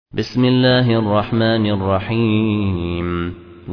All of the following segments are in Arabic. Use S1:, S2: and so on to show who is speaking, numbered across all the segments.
S1: بسم الله الرحمن الرحيم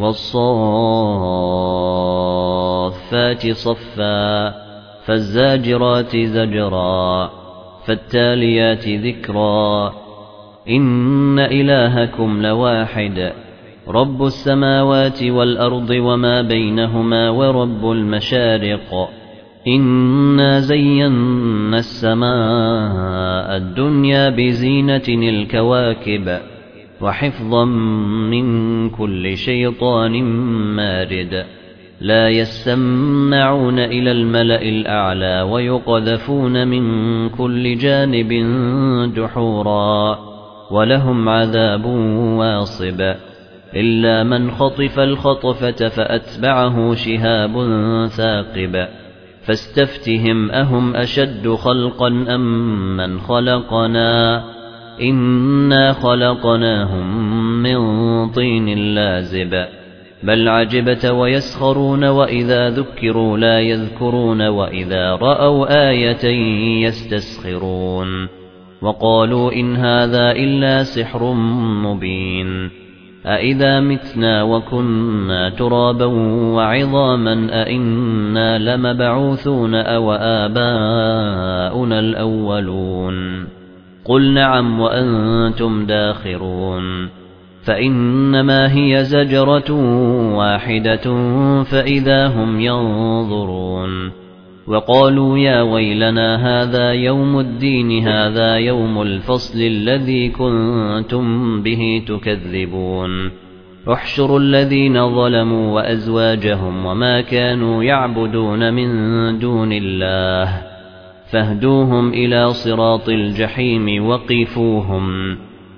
S1: والصافات صفا فالزاجرات زجرا فالتاليات ذكرا إن إلهكم لواحد رب السماوات والأرض وما بينهما ورب المشارق إنا زينا السماء الدنيا بزينة الكواكب وحفظا من كل شيطان مارد لا يسمعون إلى الملأ الأعلى ويقذفون من كل جانب دحورا ولهم عذاب واصب إلا من خطف الخطفة فأتبعه شهاب ثاقب فاستفتهم أهم أشد خلقا أم من خلقنا إنا خلقناهم من طين لازب بل عجبت ويسخرون وإذا ذكروا لا يذكرون وإذا رأوا آية يستسخرون وقالوا إن هذا إلا سحر مبين أإذا متنا وكنا ترابا وعظاما أإنا لمبعوثون أو آباؤنا الأولون قل نعم وأنتم داخرون فإنما هي زجرة واحدة فإذا هم ينظرون وقالوا يا ويلنا هذا يوم الدين هذا يوم الفصل الذي كنتم به تكذبون احشروا الذين ظلموا وأزواجهم وما كانوا يعبدون من دون الله فاهدوهم إلى صراط الجحيم وقفوهم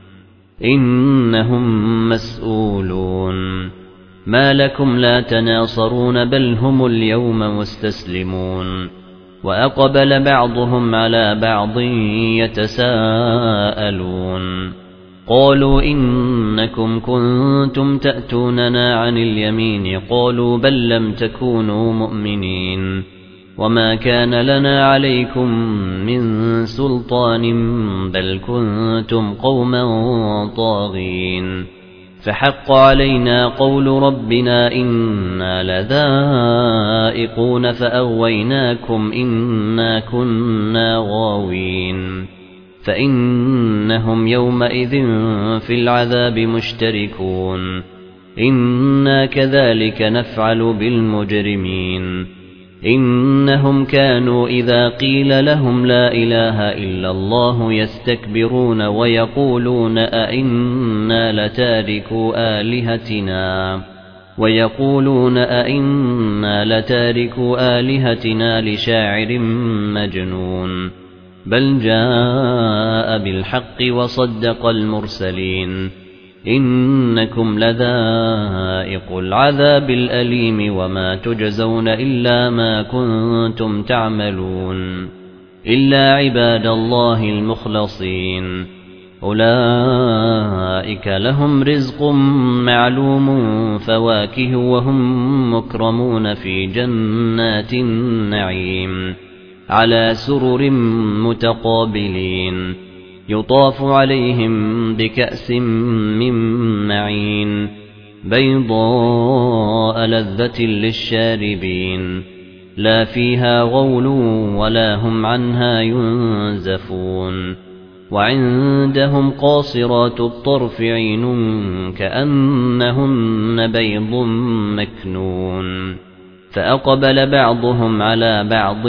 S1: إنهم مسؤولون ما لكم لا تناصرون بل هم اليوم مستسلمون وأقبل بعضهم على بعض يتساءلون قالوا إنكم كنتم تأتوننا عن اليمين قالوا بل لم تكونوا مؤمنين وما كان لنا عليكم من سلطان بل كنتم قوما طاغين فحق علينا قول ربنا إنا لذائقون فأغويناكم إنا كنا غاوين فإنهم يومئذ في العذاب مشتركون إنا كذلك نفعل بالمجرمين إنهم كانوا إذا قيل لهم لا إله إلا الله يستكبرون ويقولون أئنا لتاركوا آلهتنا لشاعر مجنون بل جاء بالحق وصدق المرسلين إنكم لذائق العذاب الأليم وما تجزون إلا ما كنتم تعملون إلا عباد الله المخلصين أولئك لهم رزق معلوم فواكه وهم مكرمون في جنات النعيم على سرر متقابلين يطاف عليهم بكأس من معين بيضاء لذة للشاربين لا فيها غول ولا هم عنها ينزفون وعندهم قاصرات الطرف عين كأنهن بيض مكنون فأقبل بعضهم على بعض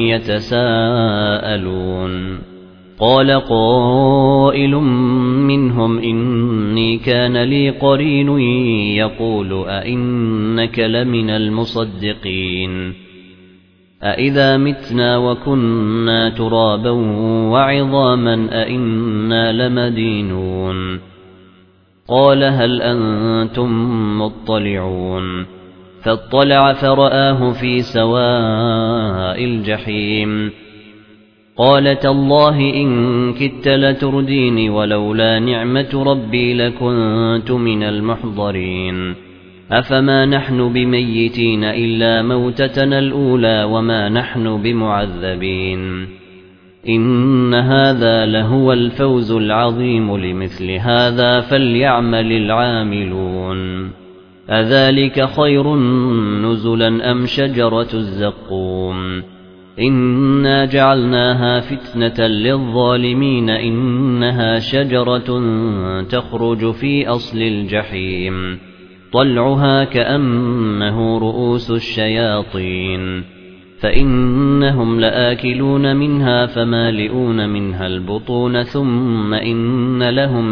S1: يتساءلون قال قائل منهم إني كان لي قرين يقول أئنك لمن المصدقين أئذا متنا وكنا ترابا وعظاما أئنا لمدينون قال هل أنتم مطلعون فاطلع فرآه في سواء الجحيم قال تالله إن كدت لترديني ولولا نعمة ربي لكنت من المحضرين أفما نحن بميتين إلا موتتنا الأولى وما نحن بمعذبين إن هذا لهو الفوز العظيم لمثل هذا فليعمل العاملون أذلك خير نزلا أم شجرة الزقوم إنا جعلناها فتنة للظالمين إنها شجرة تخرج في أصل الجحيم طلعها كأنه رؤوس الشياطين فإنهم لآكلون منها فمالئون منها البطون ثم إن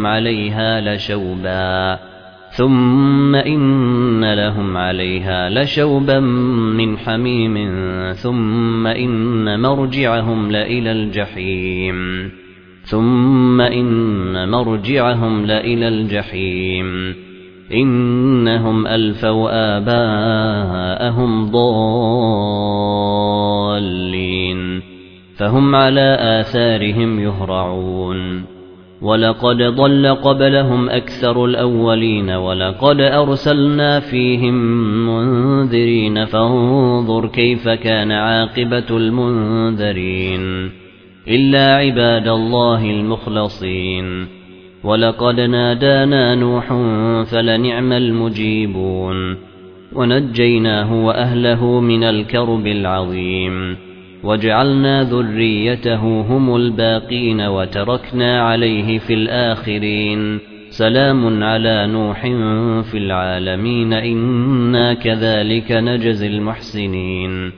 S1: لهم عليها لشوبا من حميم ثم إن مرجعهم لإلى الجحيم إنهم ألفوا آباءهم ضالين فهم على آثارهم يهرعون ولقد ضل قبلهم أكثر الأولين ولقد أرسلنا فيهم منذرين فانظر كيف كان عاقبة المنذرين إلا عباد الله المخلصين ولقد نادانا نوح فلنعم المجيبون ونجيناه وأهله من الكرب العظيم وجعلنا ذريته هم الباقين وتركنا عليه في الآخرين سلام على نوح في العالمين إنا كذلك نجزي المحسنين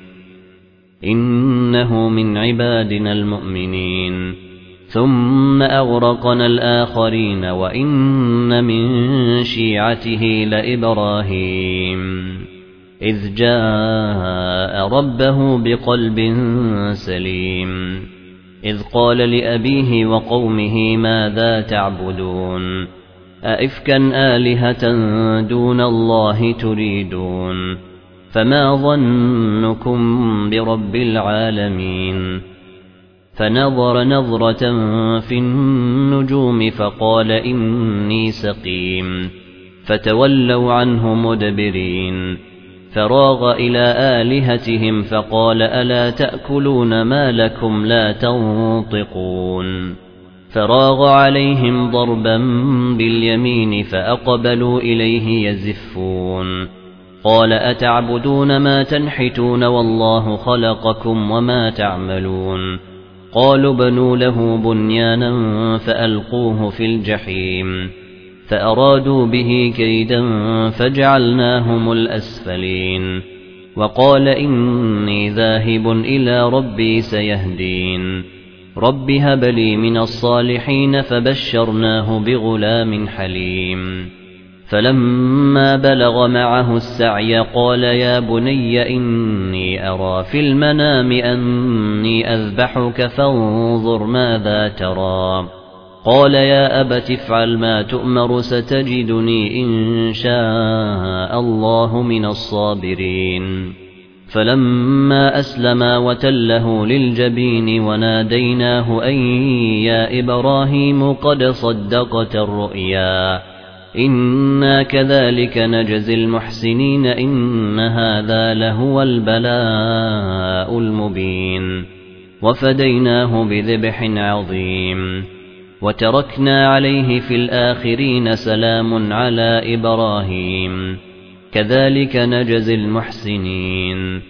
S1: إنه من عبادنا المؤمنين ثم أغرقنا الآخرين وإن من شيعته لإبراهيم إذ جاء ربه بقلب سليم إذ قال لأبيه وقومه ماذا تعبدون أئفكا آلهة دون الله تريدون فما ظنكم برب العالمين فنظر نظرة في النجوم فقال إني سقيم فتولوا عنه مدبرين فراغ إلى آلهتهم فقال ألا تأكلون ما لكم لا تنطقون فراغ عليهم ضربا باليمين فأقبلوا إليه يزفون قال أتعبدون ما تنحتون والله خلقكم وما تعملون قالوا بنوا له بنيانا فألقوه في الجحيم فأرادوا به كيدا فجعلناهم الأسفلين وقال إني ذاهب إلى ربي سيهدين رب هب لي من الصالحين فبشرناه بغلام حليم فلما بلغ معه السعي قال يا بني إني أرى في المنام أني أذبحك فانظر ماذا ترى قال يا أبت افعل ما تؤمر ستجدني إن شاء الله من الصابرين فلما أسلما وتله للجبين وناديناه أن يا إبراهيم قد صدقت الرؤيا إنا كذلك نجزي المحسنين إن هذا لهو البلاء المبين وفديناه بذبح عظيم وتركنا عليه في الآخرين سلام على إبراهيم كذلك نجزي المحسنين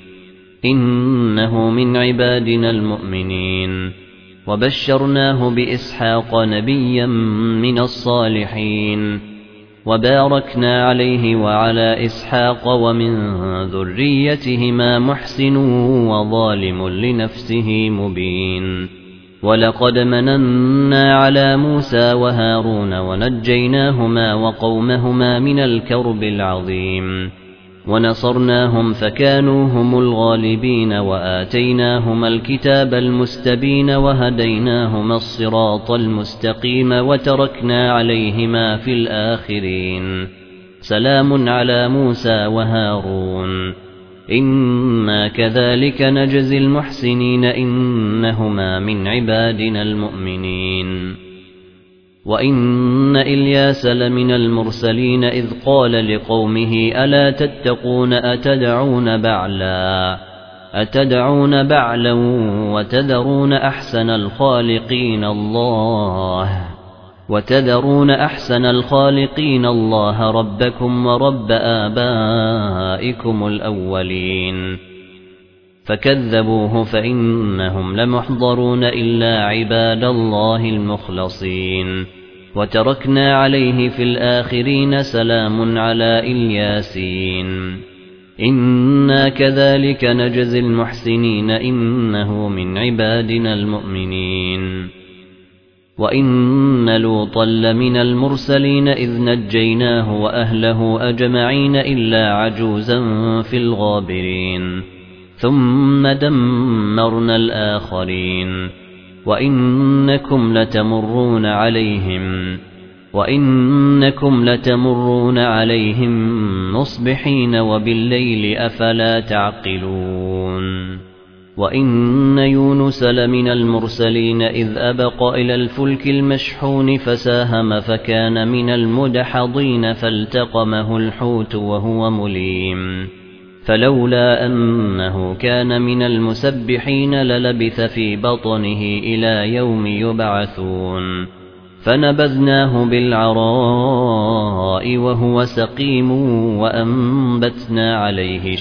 S1: إنه من عبادنا المؤمنين وبشرناه بإسحاق نبيا من الصالحين وباركنا عليه وعلى إسحاق ومن ذريتهما محسن وظالم لنفسه مبين ولقد مننا على موسى وهارون ونجيناهما وقومهما من الكرب العظيم ونصرناهم فكانوا هم الغالبين وآتيناهما الكتاب المستبين وهديناهما الصراط المستقيم وتركنا عليهما في الآخرين سلام على موسى وهارون إنا كذلك نجزي المحسنين إنهما من عبادنا المؤمنين وإن إلياس لمن المرسلين إذ قال لقومه ألا تتقون أتدعون بعلا أتدعون بعلا وتذرون أحسن الخالقين الله ربكم ورب آبائكم الأولين فكذبوه فإنهم لمحضرون إلا عباد الله المخلصين وتركنا عليه في الآخرين سلام على الياسين إنا كذلك نجزي المحسنين إنه من عبادنا المؤمنين وإن لوطا لمن المرسلين إذ نجيناه وأهله أجمعين إلا عجوزا في الغابرين ثم دمرنا الآخرين وإنكم لتمرون عليهم مصبحين وبالليل أفلا تعقلون وإن يونس لمن المرسلين إذ أبق إلى الفلك المشحون فساهم فكان من المدحضين فالتقمه الحوت وهو مليم فلولا أنه كان من المسبحين للبث في بطنه إلى يوم يبعثون فنبذناه بالعراء وهو سقيم وأنبتنا عليه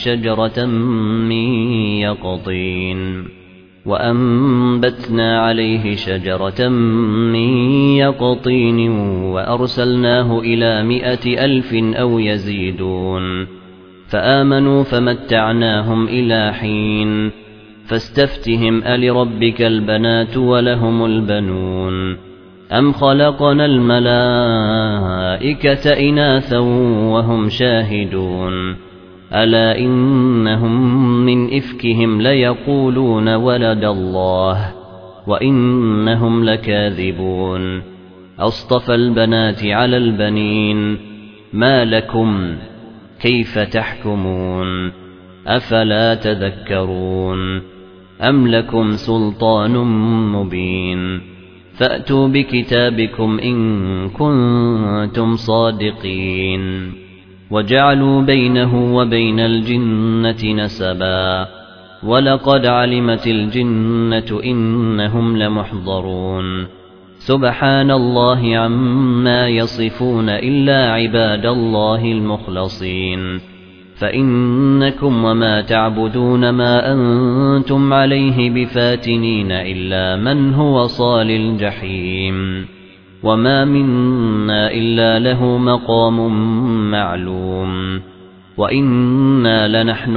S1: شجرة من يقطين وأرسلناه إلى 100,000 أو يزيدون فآمنوا فمتعناهم إلى حين فاستفتهم ألربك البنات ولهم البنون أم خلقنا الملائكة إناثا وهم شاهدون ألا إنهم من إفكهم ليقولون ولد الله وإنهم لكاذبون أصطفى البنات على البنين ما لكم كيف تحكمون أفلا تذكرون أم لكم سلطان مبين فأتوا بكتابكم إن كنتم صادقين وجعلوا بينه وبين الجنة نسبا ولقد علمت الجنة إنهم لمحضرون سبحان الله عما يصفون إلا عباد الله المخلصين فإنكم وما تعبدون ما أنتم عليه بفاتنين إلا من هو صال الجحيم وما منا إلا له مقام معلوم وإنا لنحن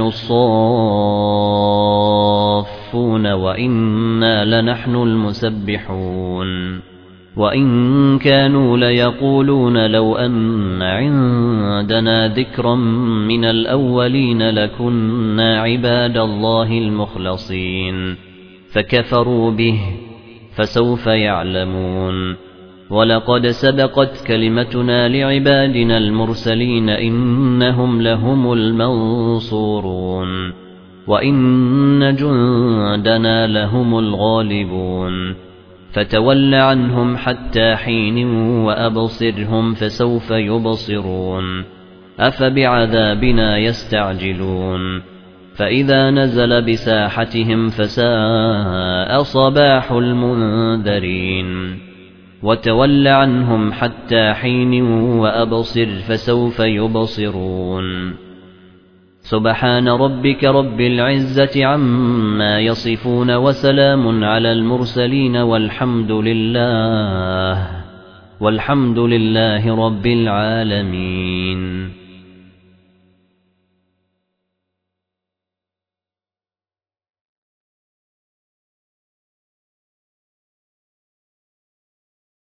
S1: الصافون وإنا لنحن المسبحون وإن كانوا ليقولون لو أن عندنا ذكرا من الأولين لكنا عباد الله المخلصين فكفروا به فسوف يعلمون ولقد سبقت كلمتنا لعبادنا المرسلين إنهم لهم المنصورون وإن جندنا لهم الغالبون فتول عنهم حتى حين وأبصرهم فسوف يبصرون أفبعذابنا يستعجلون فإذا نزل بساحتهم فساء صباح المنذرين وتول عنهم حتى حين وأبصر فسوف يبصرون سبحان ربك رب العزة عما يصفون وسلام على المرسلين والحمد لله رب العالمين.